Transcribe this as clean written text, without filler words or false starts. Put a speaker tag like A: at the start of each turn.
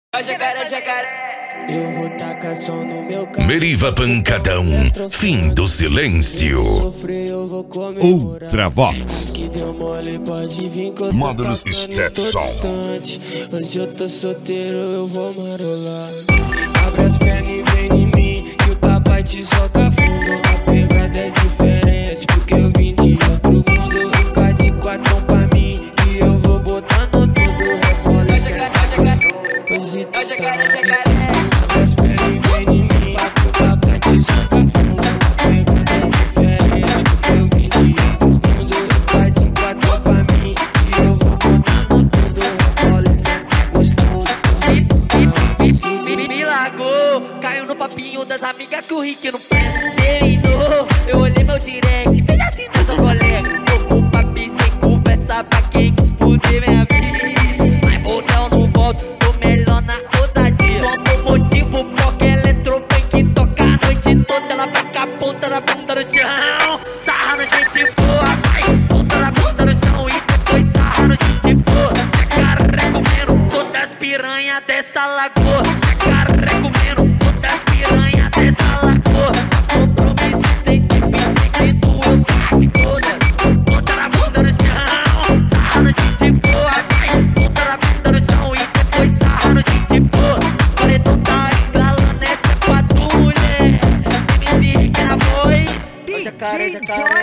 A: Jacaré, jacaré. Eu vou tacar som no meu carro.
B: Meriva Pancadão, fim do silêncio.
C: Ultravox.
A: Que deu mole, pode vir que eu tô
C: Módulos
A: tacando
C: Stetson.
A: distante. Hoje eu tô solteiro, eu vou marolar. Abre as pernas e vem em mim, que o papai te soca fundo. A pegada é diferente, porque eu vim de outro mundo. Fica de quatro pra mim, que eu vou botando tudo. Rebola essa hoje tá jacaré, jacaré. Abre as pernas e vem em mim, que o papai te soca fundo. A pegada é diferente, porque eu vim de outro mundo. Fica de quatro pra mim, que eu vou botando tudo. Rebola essa gostoso.
D: Me largou, caiu no papinho das amigas que o Rick não terminou. Eu olhei meu direct, veja assim nessa colega. Tô com papi sem conversa pra quem quis fuder minha vida. Mas botão no volto, tô melhor na ousadia. Só motivo porque ela é tropa e que toca a noite toda. Ela fica a ponta da bunda no chão, sarrando gente boa. Vai, ponta da bunda no chão e depois sarrando gente boa. Jacaré comendo todas as piranhas dessa lagoa. Jacaré comendo todas as piranhas dessa lagoa. Compromisso tem que pedir que tu eu pague todas. Ponta da bunda no chão, sarrando gente boa. Vai, ponta da bunda no chão e depois sarrando gente boa. Paredão tá escalando essa patrulha. MC Rick na voz. Jacaré, jacaré.